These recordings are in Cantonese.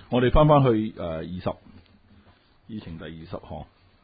我哋翻去20議程第20項，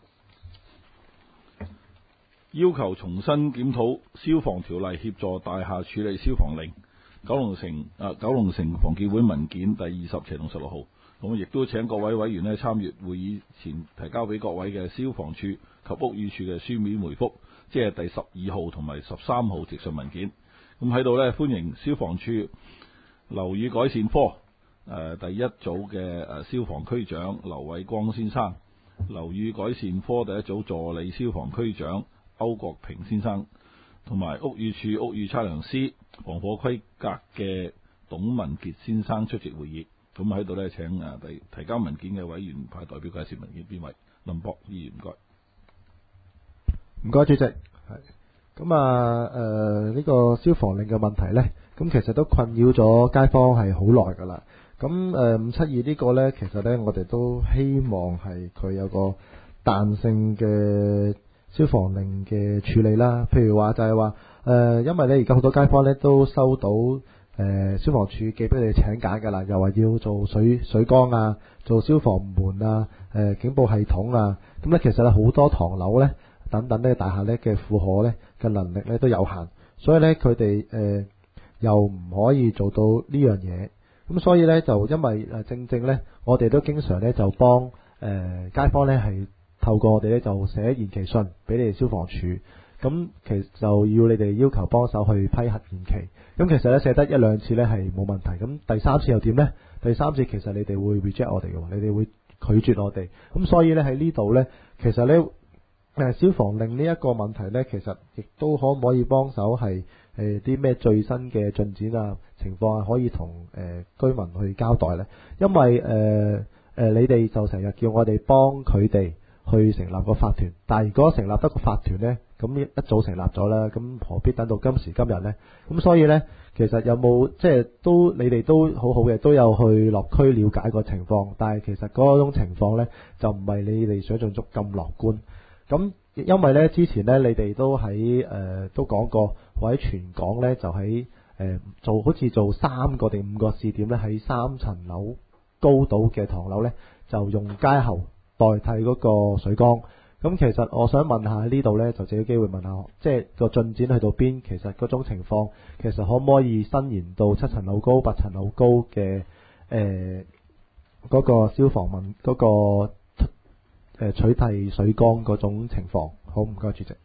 要求重新檢討消防條例，協助大廈處理消防令。九龍城房協會文件第20/16號。咁亦都請各位委員呢參閱會議前提交俾各位嘅消防處及屋宇署嘅書面回覆，即係第12號同埋13號直述文件。咁喺度呢，歡迎消防處樓宇改善科第一組嘅消防區長劉偉光先生，樓宇改善科第一組助理消防區長歐國平先生，同埋屋宇署屋宇測量師防火規格嘅董文傑先生出席會議。咁喺度呢，請提交文件嘅委員派代表介紹文件。邊位？林博議員，唔該。 唔該，主席。係咁呢個消防令嘅問題呢，咁其實都困擾咗街坊係好耐㗎啦。咁572呢個呢，其實呢，我哋都希望係佢有個彈性嘅消防令嘅處理啦。譬如話就係話因為呢而家好多街坊呢都收到消防處寄俾你哋請柬㗎啦，又話要做水缸啊，做消防門啊，警報系統啊。咁呢其實呢好多唐樓呢等等呢大廈呢嘅負荷呢嘅能力呢都有限，所以呢佢哋又唔可以做到呢樣嘢。咁所以呢就因為正正呢我哋都經常呢就幫街坊呢係透過我哋呢就寫延期信俾你哋消防處，咁其實就要你哋要求幫手去批核延期。咁其實呢寫得1、2次呢係冇問題，咁第3次又點呢？第3次其實你哋會 reject 我哋嘅，你哋會拒絕我哋。咁所以呢喺呢度呢，其實呢消防令呢一個問題呢，其實亦都可唔可以幫手係啲咩最新嘅進展啊情況可以同居民去交代呢？因為你哋就成日叫我哋幫佢哋去成立個法團，但係如果成立得個法團呢，咁一早成立咗啦，咁何必等到今時今日呢？咁所以呢，其實有冇即係你哋都好好嘅，都有去落區了解個情況，但係其實嗰種情況呢，就唔係你哋想象中咁樂觀。咁因為呢，之前呢，你哋都喺都講過，我喺全港呢，就喺好似做3個定5個試點呢，喺3層樓高度嘅唐樓呢，就用街喉代替嗰個水缸。咁其實我想問下呢度呢，就借個機會問下，即係個進展去到邊？其實嗰種情況，其實可唔可以伸延到7層樓高、8層樓高嘅嗰個消防嗰個取替水缸嗰種情況？好，唔該主席。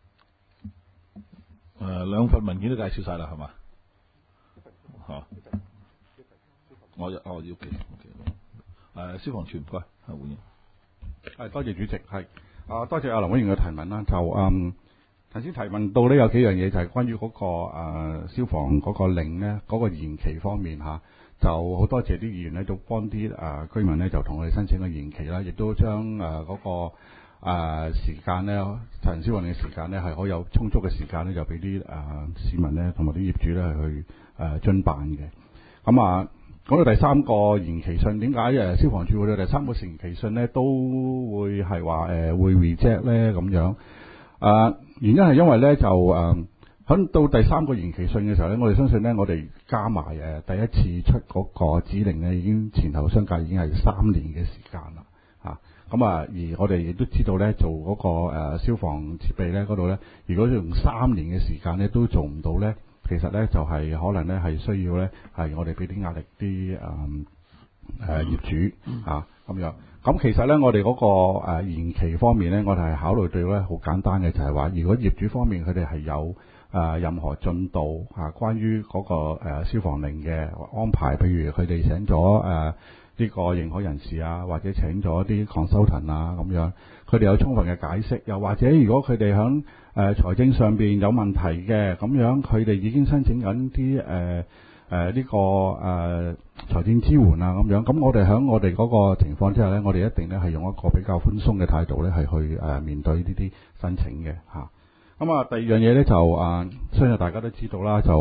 兩份文件都介紹晒啦，係嘛？嚇，我要記。消防處唔該，回應。 多謝主席，多謝阿林委員嘅提問啦。就頭先提問到呢，有幾樣嘢就係關於嗰個消防嗰個令呢，嗰個延期方面嚇，就好多謝啲議員呢，都幫啲居民呢，就同我哋申請個延期啦，亦都將嗰個時間呢，實行消防令嘅時間呢，係可以有充足嘅時間呢，就俾啲市民呢，同埋啲業主呢，去遵辦嘅。咁講到第3個延期信，點解消防處會對第3個延期信呢都會係話會 reject 呢咁樣？原因係因為呢，就響到第3個延期信嘅時候呢，我哋相信呢，我哋加埋第一次出嗰個指令呢，已經前後相隔已經係3年嘅時間啦。而我哋亦都知道呢，做嗰個消防設備呢嗰度呢，如果用3年嘅時間呢都做唔到呢。其實咧就係可能咧係需要咧係我哋俾啲壓力啲業主咁樣。咁其實咧我哋嗰個延期方面咧，我哋係考慮到咧好簡單嘅，就係話如果業主方面佢哋係有任何進度關於嗰個消防令嘅安排，譬如佢哋請咗呢個認可人士啊，或者請咗啲 consultant 啊咁樣，佢哋有充分嘅解釋，又或者如果佢哋響財政上面有問題嘅咁樣，佢哋已經申請緊啲呢個財政支援啊咁樣，咁我哋響我哋嗰個情況之下呢，我哋一定呢係用一個比較寬鬆嘅態度呢係去面對呢啲申請嘅嚇。咁第二樣嘢呢，就相信大家都知道啦，就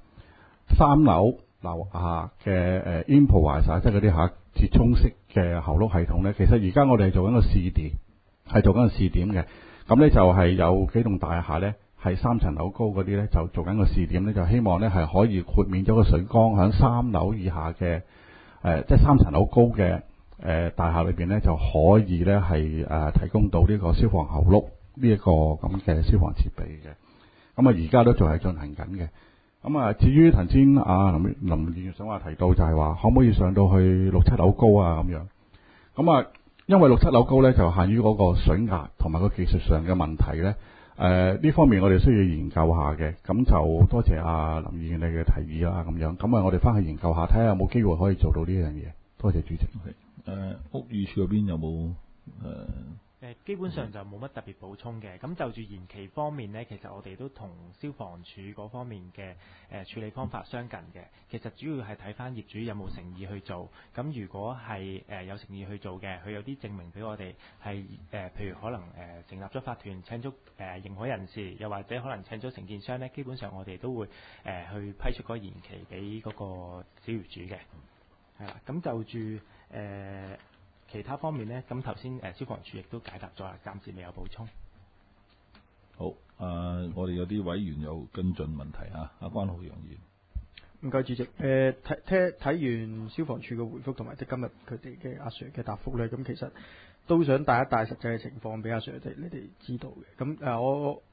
3樓樓下嘅improviser 即係嗰啲折衷式嘅喉轆系統呢，其實而家我哋係做緊個試點嘅。咁呢就係有幾棟大廈呢，係3層樓高嗰啲呢，就做緊個試點呢，就希望呢係可以豁免咗個水缸響3樓以下嘅即係3層樓高嘅大廈裏邊咧，就可以咧係提供到呢個消防喉轆呢一個咁嘅消防設備嘅。咁啊，而家都仲係進行緊嘅。咁啊，至於頭先林議員想話提到就係話，可唔可以上到去6、7樓高啊咁樣？咁啊，因為6、7樓高咧就限於嗰個水壓同埋個技術上嘅問題咧。呢方面我哋需要研究下嘅，咁就多謝林議員你嘅提議啦，咁樣，咁啊我哋翻去研究下，睇下有冇機會可以做到呢樣嘢。多謝主席。 屋宇署嗰邊有冇基本上就冇乜特別補充嘅。咁就住延期方面呢，其實我哋都同消防處嗰方面嘅處理方法相近嘅。其實主要係睇翻業主有冇誠意去做。咁如果係有誠意去做嘅，佢有啲證明俾我哋係譬如可能成立咗法團，請咗認可人士，又或者可能請咗承建商呢，基本上我哋都會去批出嗰個延期俾嗰個小業主嘅。係啦，咁就住其他方面呢，咁頭先消防處亦都解答咗啦，暫時未有補充。 好，我哋有啲委員有跟進問題啊，阿關浩洋議員。 唔該，主席。睇完消防處嘅回覆同埋即今日佢哋嘅阿 Sir 嘅答覆咧，咁其實都想帶一帶實際嘅情況俾阿 Sir 你哋知道嘅。咁我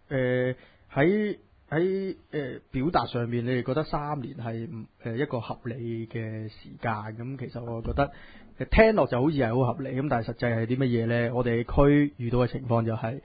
喺表達上面，你哋覺得3年係一個合理嘅時間？咁其實我覺得聽落就好似係好合理，咁但係實際係啲乜嘢呢？我哋區遇到嘅情況就係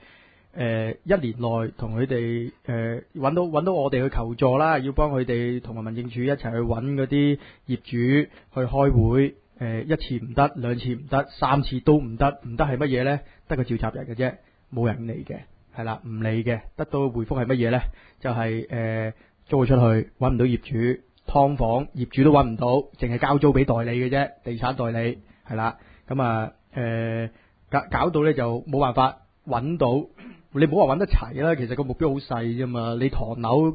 1年內同佢哋揾到我哋去求助啦，要幫佢哋同埋民政處一齊去揾嗰啲業主去開會，一次唔得，2次唔得，3次都唔得，唔得係乜嘢呢？得個召集人嘅啫，冇人理嘅。係啦，唔理嘅，得到回覆係乜嘢呢？就係租出去，揾唔到業主，劏房業主都揾唔到，淨係交租俾代理嘅啫，地產代理係啦。咁啊搞到呢就冇辦法揾到，你唔好話揾得齊啦。其實個目標好細啫嘛，你唐樓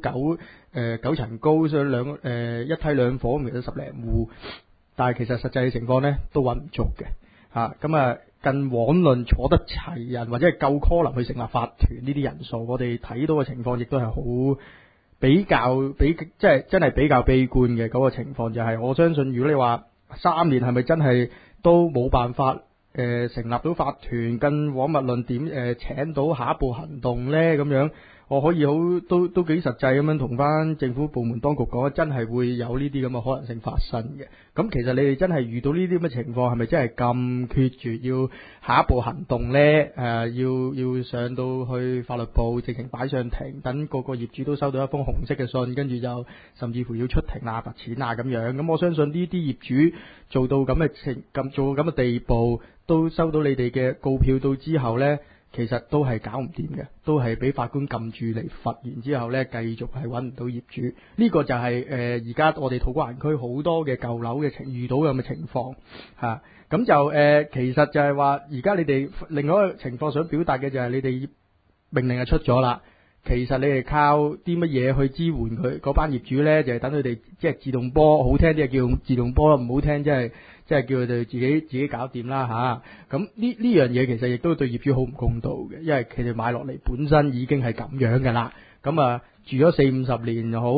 9層高，所以一梯兩房，其實10零戶，但係其實實際嘅情況呢都揾唔足嘅嚇。咁啊近往論坐得齊人或者係夠 quorum 去成立法團呢啲人數，我哋睇到嘅情況亦都係好比即係真係比較悲觀嘅嗰個情況。就係我相信，如果你話3年係咪真係都冇辦法成立到法團，近往物論點請到下一步行動呢？咁樣我可以都幾實際咁樣同翻政府部門當局講，真係會有呢啲咁嘅可能性發生嘅。咁其實你哋真係遇到呢啲咁嘅情況，係咪真係咁決絕要下一步行動呢？要上到去法律部直情擺上庭，等個業主都收到一封紅色嘅信，跟住就甚至乎要出庭啊、罰錢啊咁樣。咁我相信呢啲業主做到咁嘅地步，都收到你哋嘅告票到之後呢，其實都係搞唔掂嘅，都係俾法官撳住嚟罰完之後呢，繼續係揾唔到業主。呢個就係而家我哋土瓜灣區好多嘅舊樓嘅遇到咁嘅情況嚇。咁就其實就係話，而家你哋另外一個情況想表達嘅就係你哋命令係出咗啦。其實你係靠啲乜嘢去支援佢嗰班業主呢？就係等佢哋即係自動波，好聽啲係叫自動波，唔好聽即係叫佢哋自己搞掂啦嚇。咁呢樣嘢其實亦都對業主好唔公道嘅，因為佢哋買落嚟本身已經係咁樣㗎啦。咁啊住咗40-50年又好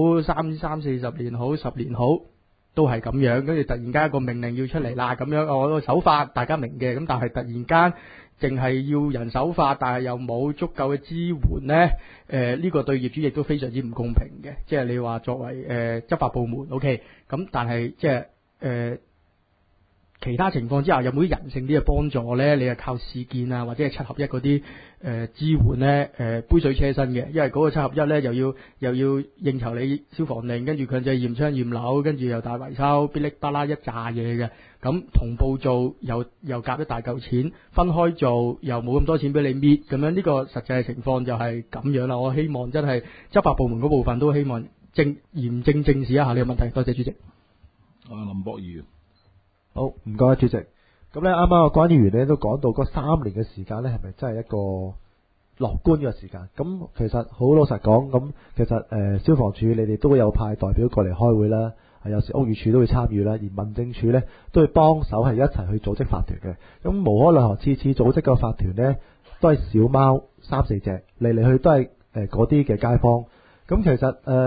，30-40年好，10年好，都係咁樣。跟住突然間一個命令要出嚟啦，咁樣我守法大家明嘅，咁但係突然間淨係要人守法，但係又冇足夠嘅支援呢。呢個對業主亦都非常之唔公平嘅。即係你話作為執法部門 OK， 咁但係即係其他情況之下有冇啲人性啲嘅幫助呢？你係靠市建啊，或者係7合1嗰啲支援呢？杯水車薪嘅，因為嗰個7合1呢又要應酬你消防令，跟住強制驗窗驗樓，跟住又大維修，噼哩啪啦一紮嘢嘅。咁同步做又夾一大嚿錢，分開做又冇咁多錢俾你搣，咁樣呢個實際嘅情況就係咁樣啦。我希望真係執法部門嗰部分都希望嚴正正視一下呢個問題。多謝主席。 林博議員。 好，唔該主席。咁咧，啱啱個關議員咧都講到嗰3年嘅時間咧，係咪真係一個樂觀嘅時間？咁其實好老實講，咁其實消防處你哋都有派代表過嚟開會啦，有時屋宇署都會參與啦，而民政處咧都會幫手係一齊去組織法團嘅。咁無可奈何，次組織個法團咧都係小貓3-4隻，嚟嚟去都係嗰啲嘅街坊。咁其實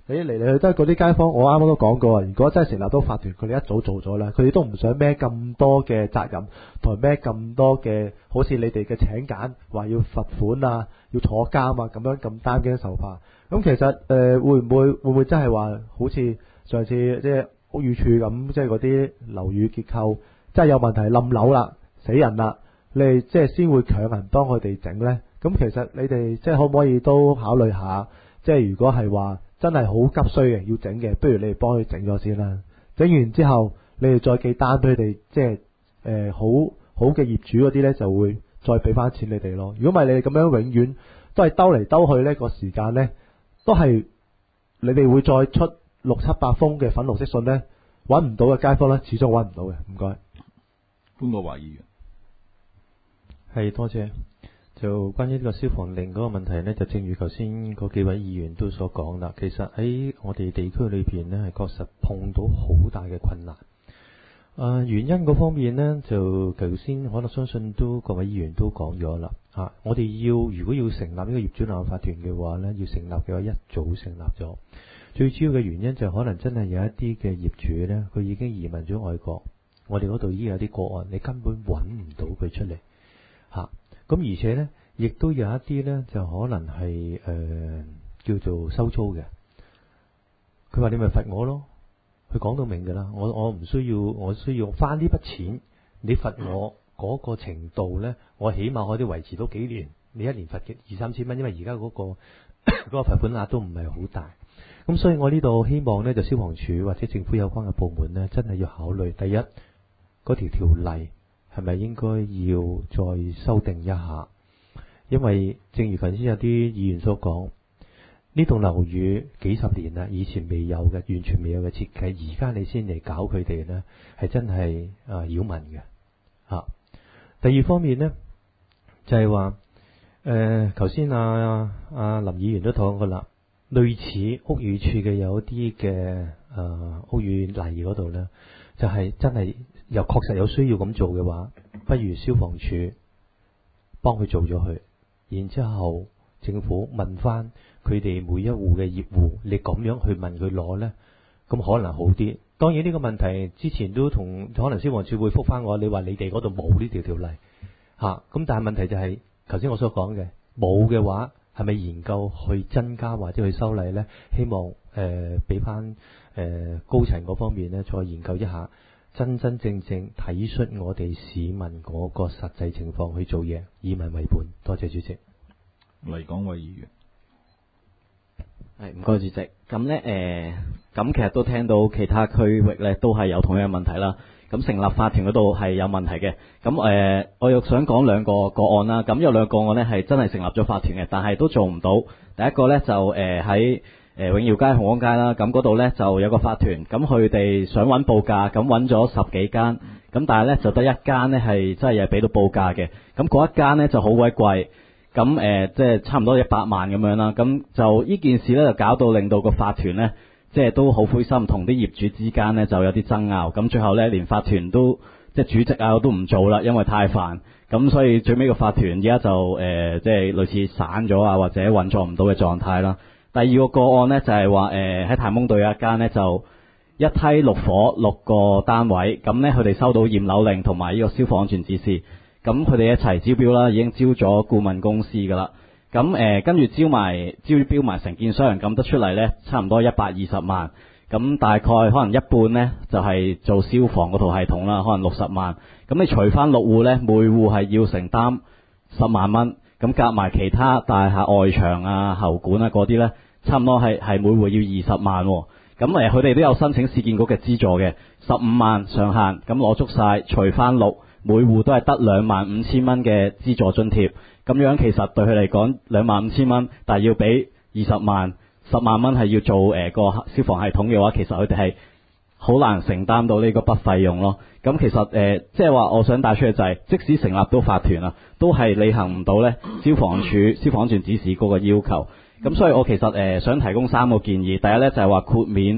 你嚟嚟去都係嗰啲街坊。我啱啱都講過啊，如果真係成立到法團，佢哋一早做咗啦，佢哋都唔想孭咁多嘅責任，同埋孭咁多嘅，好似你哋嘅請柬話要罰款啊，要坐監啊咁樣咁擔驚受怕。咁其實會唔會真係話好似上次即係屋宇署咁，即係嗰啲樓宇結構真係有問題冧樓啦，死人啦，你哋即係先會強行幫佢哋整呢？咁其實你哋即係可唔可以都考慮下，即係如果係話真係好急需嘅要整嘅，不如你哋幫佢整咗先啦。整完之後，你哋再寄單俾佢哋，即係好嘅業主嗰啲呢，就會再俾翻錢你哋咯。如果唔係你哋咁樣永遠都係兜嚟兜去呢個時間呢，都係你哋會再出6、7、8封嘅粉紅色信呢，揾唔到嘅街坊呢，始終揾唔到嘅。唔該。 潘國華議員。 係，多謝。就關於呢個消防令嗰個問題呢，就正如頭先嗰幾位議員都所講啦，其實喺我哋地區裏邊呢，係確實碰到好大嘅困難。原因嗰方面呢，就頭先可能相信都各位議員都講咗啦。我哋如果要成立呢個業主立案法團嘅話呢，要成立嘅話一早成立咗。最主要嘅原因就可能真係有一啲嘅業主呢，佢已經移民咗外國，我哋嗰度已經有啲個案，你根本揾唔到佢出嚟。咁而且呢，亦都有一啲呢，就可能係叫做收租嘅。佢話你咪罰我咯，佢講到明㗎啦。我需要翻呢筆錢，你罰我嗰個程度呢，我起碼可以維持到幾年。你一年罰嘅2、3千蚊，因為而家嗰個罰款額都唔係好大。咁所以我呢度希望呢，就消防處或者政府有關嘅部門呢，真係要考慮第一嗰條例。係咪應該要再修訂一下？因為正如頭先有啲議員所講，呢棟樓宇幾十年啦，以前未有嘅，完全未有嘅設計，而家你先嚟搞佢哋呢，係真係擾民嘅。第二方面呢，就係話頭先林議員都講過啦，類似屋宇署嘅有啲嘅屋宇例嗰度呢，就係真係。又確實有需要咁做嘅話，不如消防處幫佢做咗佢，然之後政府問翻佢哋每一戶嘅業戶，你咁樣去問佢攞呢，咁可能好啲。當然呢個問題之前都同可能消防處會覆翻我，你話你哋嗰度冇呢條例咁但係問題就係頭先我所講嘅冇嘅話，係咪研究去增加或者去修例呢？希望俾翻高層嗰方面呢，再研究一下。真真正正體恤我哋市民嗰個實際情況去做嘢，以民為本。多謝主席。 黎廣偉議員。 係，唔該主席。咁呢，咁其實都聽到其他區域呢都係有同樣問題啦。咁成立法團嗰度係有問題嘅。咁我又想講兩個個案啦。咁有兩個個案呢係真係成立咗法團嘅，但係都做唔到。第一個呢，就喺永耀街、紅安街啦，咁嗰度呢就有個法團，咁佢哋想揾報價，咁揾咗10幾間，咁但係呢就得一間呢係真係俾到報價嘅，咁嗰一間呢就好鬼貴，咁即係差唔多100萬咁樣啦，咁就呢件事呢就搞到令到個法團呢即係都好灰心，同啲業主之間呢就有啲爭拗，咁最後呢連法團都即係主席啊都唔做啦，因為太煩，咁所以最尾個法團而家就即係類似散咗啊，或者運作唔到嘅狀態啦。第二個個案呢，就係話喺太蒙道有一間呢，就一梯6伙6個單位，咁呢，佢哋收到驗樓令同埋呢個消防安全指示，咁佢哋一齊招標啦，已經招咗顧問公司噶啦，咁跟住招標埋承建商，咁得出嚟呢，差唔多120萬，咁大概可能一半呢，就係做消防嗰套系統啦，可能60萬，咁你除翻6戶呢，每戶係要承擔10萬蚊。咁夾埋其他大廈外牆啊、喉管啊嗰啲呢，差唔多係每戶要20萬喎。咁佢哋都有申請市建局嘅資助嘅，15萬上限，咁攞足晒，除翻6，每戶都係得25,000蚊嘅資助津貼。咁樣其實對佢嚟講25,000蚊，但係要俾20萬、10萬蚊係要做個消防系統嘅話，其實佢哋係好難承擔到呢個筆費用咯。咁其實即係話我想帶出嘅就係，即使成立到法團啊，都係履行唔到呢消防處消防安全指示嗰個要求。咁所以我其實想提供3個建議。第一呢，就係話豁免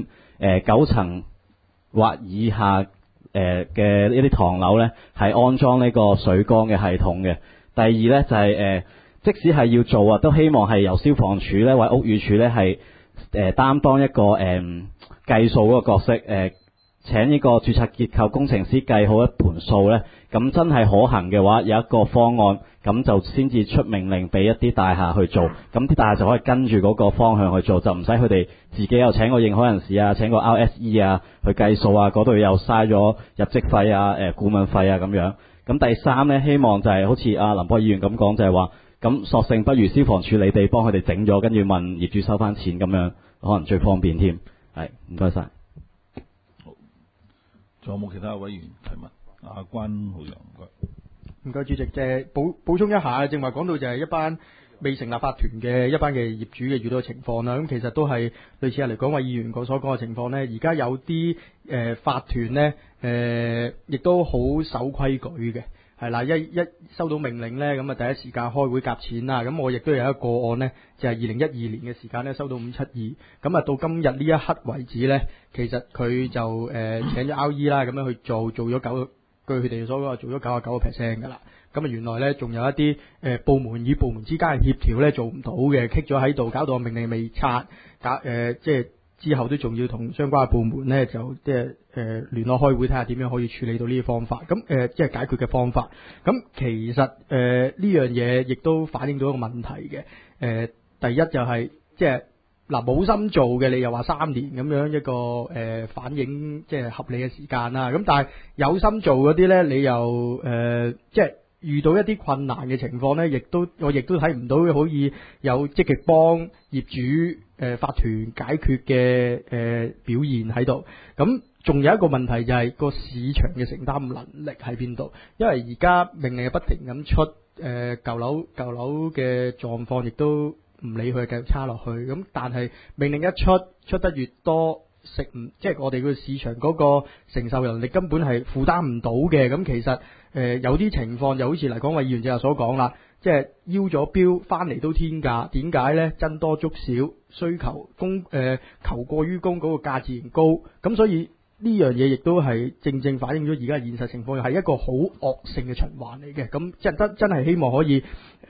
9層或以下嘅一啲唐樓呢係安裝呢個水缸嘅系統嘅。第二呢，就係即使係要做啊，都希望係由消防處呢或者屋宇署呢係擔當一個計數嗰個角色，請呢個註冊結構工程師計好一盤數呢，咁真係可行嘅話，有一個方案，咁就先至出命令俾一啲大廈去做，咁啲大廈就可以跟住嗰個方向去做，就唔使佢哋自己又請個認可人士啊，請個 RSE 啊去計數啊，嗰度又嘥咗入職費啊、顧問費啊咁樣。咁第三呢，希望就係好似阿林博議員咁講，就係話，咁索性不如消防處你哋幫佢哋整咗，跟住問業主收翻錢咁樣，可能最方便添。係，唔該晒。 仲有冇其他委員提問？阿關浩洋，唔該。 唔該，主席，補充一下，正話講到就係一班未成立法團嘅一班嘅業主嘅遇到嘅情況啦。咁其實都係類似阿黎廣偉議員所講嘅情況呢。而家有啲法團呢，亦都好守規矩嘅。係啦，一收到命令呢，咁啊第一時間開會夾錢啦。咁我亦都有一個個案呢，就係2012年嘅時間呢，收到572，咁啊到今日呢一刻為止呢，其實佢就請咗 RE 啦，咁樣去做咗據佢哋所講做咗99% 㗎啦。咁啊原來呢，仲有一啲部門與部門之間嘅協調呢，做唔到嘅，棘咗喺度，搞到命令未拆，即係之後都仲要同相關嘅部門呢，就即係聯絡開會睇下點樣可以處理到呢啲方法。咁即係解決嘅方法。咁其實呢樣嘢亦都反映到一個問題嘅。第一就係即係嗱冇心做嘅，你又話3年咁樣一個反映即係合理嘅時間啦。咁但係有心做嗰啲呢，你又即係遇到一啲困難嘅情況呢，我亦都睇唔到可以有積極幫業主法團解決嘅表現喺度。咁仲有一個問題就係個市場嘅承擔能力喺邊度？因為而家命令係不停咁出，舊樓嘅狀況亦都唔理佢繼續差落去。咁但係命令一出得越多，即係我哋個市場嗰個承受能力根本係負擔唔到嘅。咁其實有啲情況就好似黎廣偉議員就所講啦，即係邀咗標翻嚟都天價，點解呢？僧多粥少，需求求過於供，嗰個價自然高。咁所以呢樣嘢亦都係正反映咗而家現實情況，係一個好惡性嘅循環嚟嘅。咁真係希望可以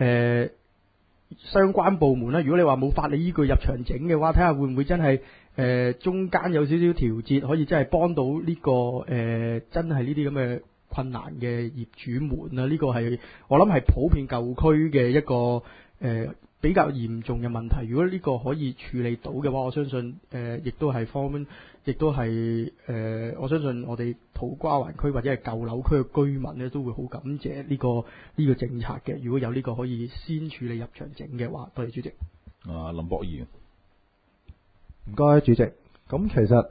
相關部門啦，如果你話冇法理依據入場整嘅話，睇下會唔會真係中間有少少調節，可以真係幫到呢個真係呢啲咁嘅困難嘅業主們啊。呢個係我諗係普遍舊區嘅一個比較嚴重嘅問題。如果呢個可以處理到嘅話，我相信亦都係我相信我哋土瓜灣區或者係舊樓區嘅居民呢，都會好感謝呢個政策嘅。如果有呢個可以先處理入場整嘅話，多謝主席。 林博議員， 唔該主席。咁其實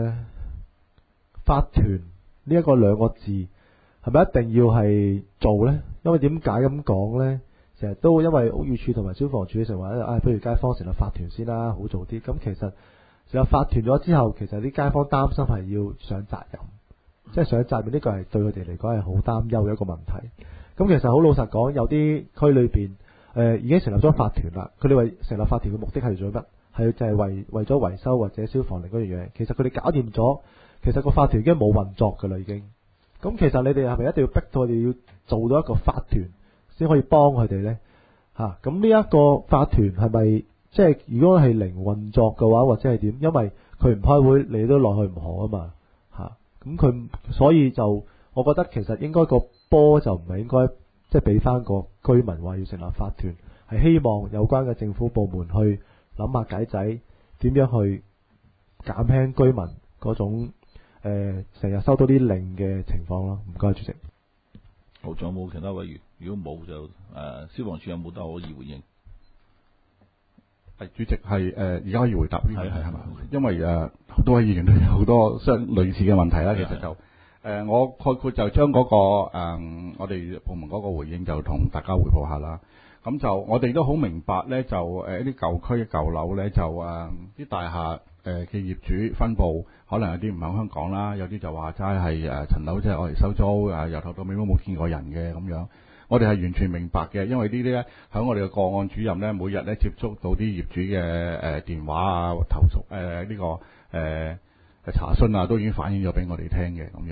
法團呢一個兩個字係咪一定要係做呢？因為點解咁講呢？成日都因為屋宇署同埋消防處成日話不如街坊成立法團先啦，好做啲。咁其實成立法團咗之後，其實啲街坊擔心係要上責任，即係上責任呢個係對佢哋嚟講係好擔憂嘅一個問題。咁其實好老實講，有啲區裏邊已經成立咗法團啦。佢哋為成立法團嘅目的係做乜？係就係為咗維修或者消防令嗰樣嘢。其實佢哋搞掂咗，其實個法團已經冇運作㗎啦，已經。咁其實你哋係咪一定要逼到佢哋要做到一個法團先可以幫佢哋呢？咁呢一個法團係咪即係如果係零運作嘅話，或者係點？因為佢唔開會，你都落去唔可啊嘛。咁佢所以就我覺得其實應該個波就唔係應該即係俾翻個居民話要成立法團，係希望有關嘅政府部門去諗下計仔，點樣去減輕居民嗰種成日收到啲令嘅情況咯。唔該，主席。 好，仲有冇其他委員？如果冇就消防處有冇得可以回應？ 係主席係而家可以回答呢個係嘛？因為好多位議員都有好多類似嘅問題啦。其實就我概括就將嗰個我哋部門嗰個回應就同大家匯報下啦。咁就我哋都好明白咧，就一啲舊區嘅舊樓咧，就啲大廈嘅業主分佈可能有啲唔喺香港啦，有啲就話齋係層樓即係我哋收租由頭到尾都冇見過人嘅咁樣。我哋係完全明白嘅，因為呢啲咧喺我哋嘅個案主任咧，每日咧接觸到啲業主嘅電話啊、投訴查詢啊，都已經反映咗俾我哋聽嘅咁樣。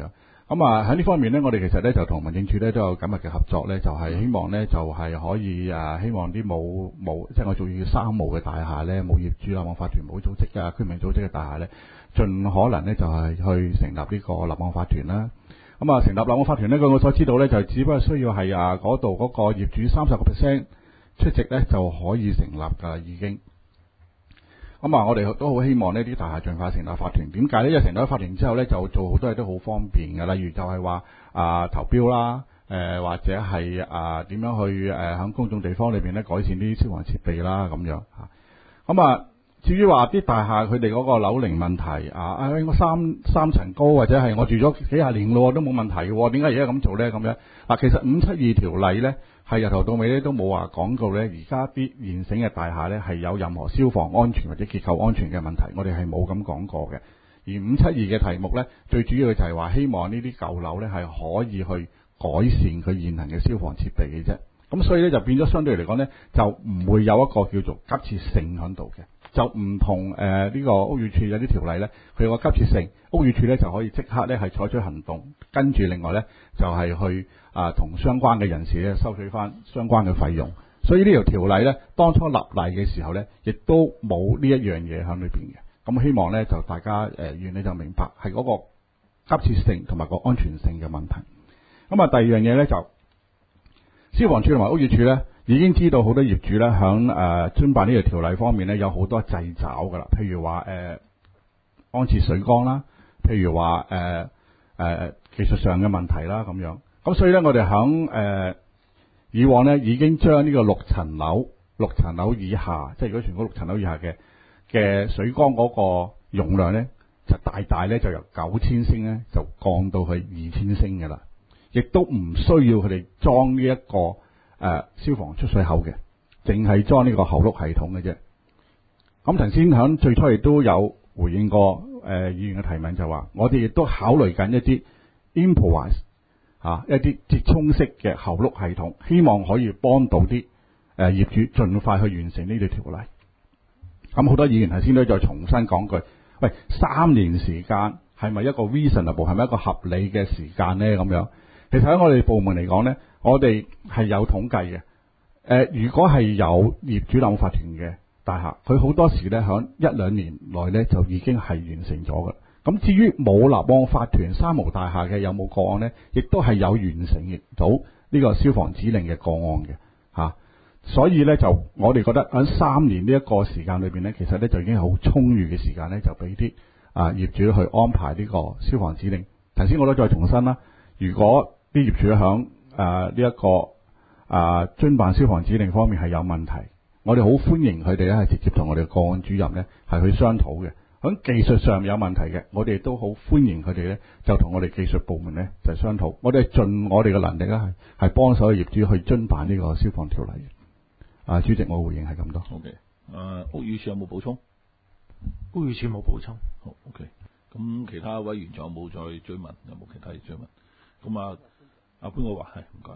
咁啊喺呢方面呢，我哋其實呢就同民政處呢都有緊密嘅合作呢，就係希望呢就係可以希望啲冇即係我仲要三無嘅大廈呢，冇業主立案法團、冇組織啊、居民組織嘅大廈呢，盡可能呢就係去成立呢個立案法團啦。咁啊，成立立案法團呢，據我所知道呢，就只不過需要係嗰度嗰個業主30% 出席呢，就可以成立㗎啦，已經。咁啊，我哋都好希望呢啲大廈盡快成立法團。點解呢？因為成立咗法團之後呢，就做好多嘢都好方便嘅。例如就係話投標啦，或者係點樣去喺公眾地方裏邊呢改善啲消防設備啦咁樣嚇。咁啊，至於話啲大廈佢哋嗰個樓齡問題我三層高或者係我住咗幾廿年咯都冇問題嘅，點解而家咁做呢？咁樣嗱，其實572條例呢，係由頭到尾咧都冇話講到咧，而家啲現成嘅大廈咧係有任何消防安全或者結構安全嘅問題，我哋係冇咁講過嘅。而572嘅題目咧，最主要嘅就係話希望呢啲舊樓咧係可以去改善佢現行嘅消防設備嘅啫。咁所以咧就變咗相對嚟講咧，就唔會有一個叫做急切性喺度嘅，就唔同呢個屋宇署有啲條例咧，佢有個急切性，屋宇署咧就可以即刻咧係採取行動，跟住另外咧就係去同相關嘅人士咧收取翻相關嘅費用。所以呢條條例咧，當初立例嘅時候咧，亦都冇呢一樣嘢喺裏邊嘅。咁希望咧就大家願你就明白係嗰個急切性同埋個安全性嘅問題。咁第二樣嘢咧就消防處同埋屋宇署咧已經知道好多業主咧響遵辦呢條條例方面咧有好多掣肘噶啦，譬如話安設水缸啦，譬如話技術上嘅問題啦咁樣。咁所以咧我哋響以往咧已經將呢個6層樓以下，即係如果全港6層樓以下嘅水缸嗰個容量咧，就大咧就由9000升咧就降到去2000升嘅啦，亦都唔需要佢哋裝呢一個消防出水口嘅，淨係裝呢個後轆系統嘅啫。咁頭先響最初亦都有回應過議員嘅提問，就話我哋亦都考慮緊一啲 improvise 一啲折衷式嘅後轆系統，希望可以幫到啲業主盡快去完成呢條條例。咁好多議員頭先都再重新講句，喂，3年時間係咪一個 reasonable， 係咪一個合理嘅時間呢？咁樣其實喺我哋部門嚟講呢，我哋係有統計嘅。如果係有業主立案法團嘅大廈，佢好多時呢響1-2年內呢就已經係完成咗㗎。咁至於冇立案法團三無大廈嘅有冇個案呢？亦都係有完成到呢個消防指令嘅個案嘅嚇。所以呢，就我哋覺得喺3年呢一個時間裏邊呢，其實呢就已經係好充裕嘅時間呢，就俾啲業主去安排呢個消防指令。頭先我都再重申啦，如果啲業主響呢一個遵辦消防指令方面係有問題，我哋好歡迎佢哋咧係直接同我哋個案主任呢係去商討嘅。喺技術上有問題嘅，我哋都好歡迎佢哋咧，就同我哋技術部門咧就商討。我哋盡我哋嘅能力咧係幫手業主去遵辦呢個消防條例嘅。主席，我回應係咁多。 OK，屋宇署有冇補充？ 屋宇署冇補充。 好 OK，咁其他委員仲有冇再追問？有冇其他嘢追問？咁阿潘國華係唔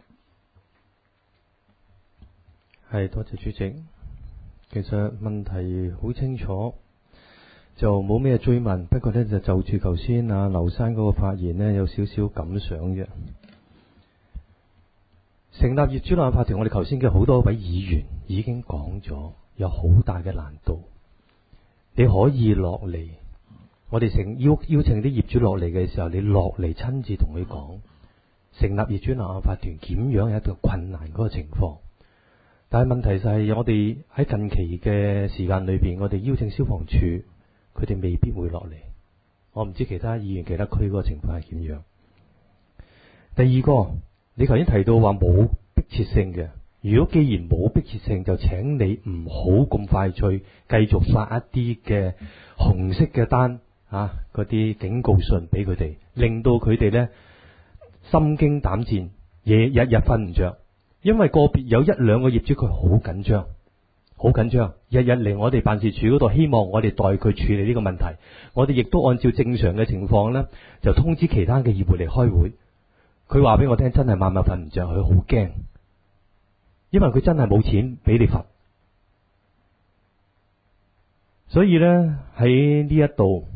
該。 係多謝主席。其實問題好清楚。就冇咩追問，不過呢，就住頭先劉生嗰個發言呢，有少少感想嘅。成立業主立案法團，我哋頭先嘅好多位議員已經講咗，有好大嘅難度。你可以落嚟，我哋邀請啲業主落嚟嘅時候，你落嚟親自同佢講，成立業主立案法團點樣有一個困難嗰個情況。但係問題就係，我哋喺近期嘅時間裏邊，我哋邀請消防處。佢哋未必會落嚟，我唔知其他議員、其他區嗰個情況係點樣。第二個，你頭先提到話冇迫切性嘅，如果既然冇迫切性，就請你唔好咁快脆繼續發一啲嘅紅色嘅單嗰啲警告信俾佢哋，令到佢哋呢心驚膽戰，日日瞓唔着，因為個別有1-2個業主佢好緊張。好緊張，日日嚟我哋辦事處嗰度，希望我哋代佢處理呢個問題。我哋亦都按照正常嘅情況呢，就通知其他嘅業會嚟開會。佢話俾我聽，真係晚晚瞓唔着，佢好驚，因為佢真係冇錢俾你罰。所以呢，喺呢一度，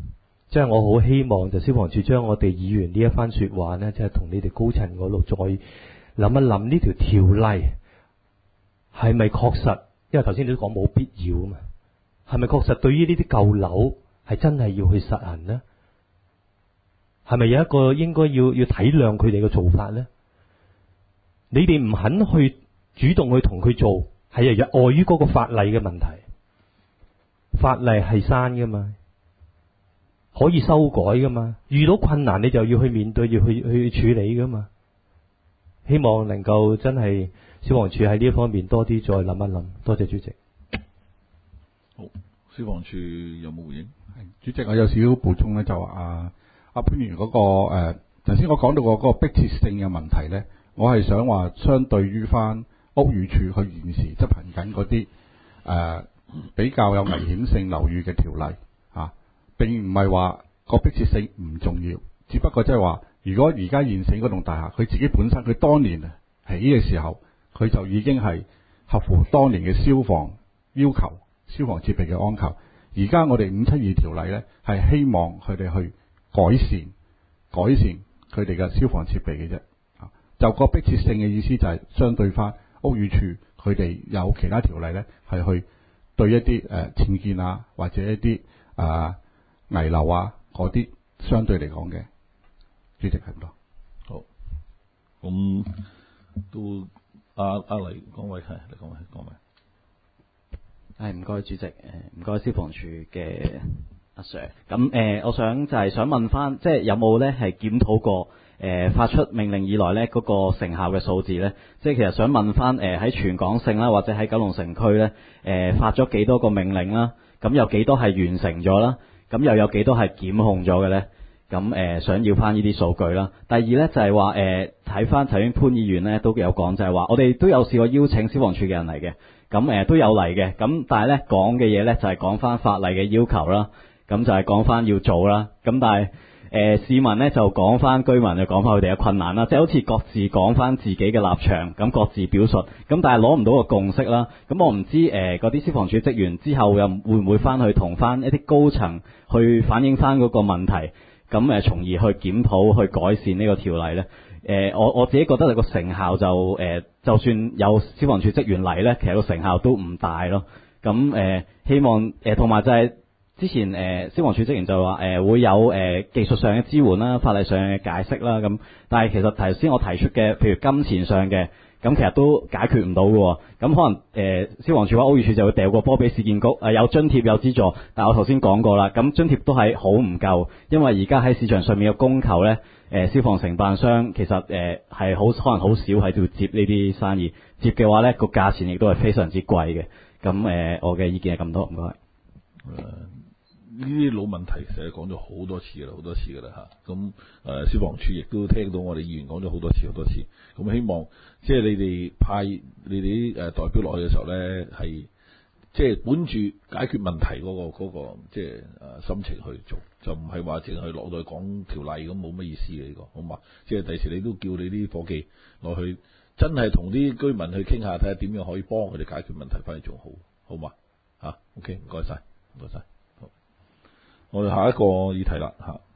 即係我好希望就消防處將我哋議員呢一番說話呢，即係同你哋高層嗰度再諗一諗呢條條例係咪確實？因為頭先你都講冇必要啊嘛，係咪確實對於呢啲舊樓係真係要去實行呢？係咪有一個應該要體諒佢哋嘅做法呢？你哋唔肯去主動去同佢做，係礙於嗰個法例嘅問題。法例係刪噶嘛，可以修改噶嘛。遇到困難你就要去面對，要去處理噶嘛。希望能夠真係消防處喺呢一方面多啲再諗一諗。多謝主席。 好，消防處有冇回應？ 主席，我有少少補充咧，就話阿潘議員嗰個頭先我講到嗰個迫切性嘅問題咧，我係想話相對於翻屋宇署佢現時執行緊嗰啲比較有危險性樓宇嘅條例並唔係話個迫切性唔重要，只不過即係話，如果而家現成嗰棟大廈佢自己本身佢當年起嘅時候，佢就已經係合乎當年嘅消防要求、消防設備嘅安求。而家我哋572條例咧，係希望佢哋去改善佢哋嘅消防設備嘅啫。就個迫切性嘅意思就係相對翻屋宇署佢哋有其他條例咧，係去對一啲僭建啊，或者一啲危樓啊嗰啲相對嚟講嘅。主席係咁多。 好，咁都阿黎講位係，你講位。 係唔該主席，唔該消防處嘅阿 Sir。咁我想就係想問翻，即係有冇咧係檢討過發出命令以來咧嗰個成效嘅數字咧？即係其實想問翻喺全港性啦，或者喺九龍城區咧發咗幾多個命令啦？咁有幾多係完成咗啦？咁又有幾多係檢控咗嘅咧？咁想要翻呢啲數據啦。第二咧就係話睇翻頭先潘議員咧都有講，就係話我哋都有試過邀請消防處嘅人嚟嘅。咁都有嚟嘅，咁但係咧講嘅嘢咧就係講翻法例嘅要求啦，咁就係講翻要做啦，咁但係市民咧就講翻，居民就講翻佢哋嘅困難啦，即係好似各自講翻自己嘅立場，咁各自表述，咁但係攞唔到個共識啦，咁我唔知嗰啲消防處職員之後又會唔會翻去同翻一啲高層去反映翻嗰個問題，咁從而去檢討去改善呢個條例咧。我自己覺得個成效就算有消防處職員嚟咧，其實個成效都唔大咯。咁希望同埋就係之前消防處職員就話會有技術上嘅支援啦、法例上嘅解釋啦。咁但係其實頭先我提出嘅，譬如金錢上嘅，咁其實都解決唔到嘅。咁可能消防處或屋宇署就會掉個波俾市建局，有津貼有資助，但係我頭先講過啦，咁津貼都係好唔夠，因為而家喺市場上面嘅供求咧。消防承辦商其實係可能好少喺度接呢啲生意，接嘅話咧個價錢亦都係非常之貴嘅。咁我嘅意見係咁多，唔該。 呢啲老問題成日講咗好多次㗎啦嚇。咁消防處亦都聽到我哋議員講咗好多次。咁希望即係你哋派你哋啲代表落去嘅時候咧，係即係本住解決問題嗰個即係心情去做。就唔係話淨係落到去講條例咁，冇乜意思嘅呢個，好嘛？即係第時你都叫你啲伙計落去，真係同啲居民去傾下，睇下點樣可以幫佢哋解決問題，翻去做好，好嘛？OK，唔該晒，好，我哋下一個議題啦嚇。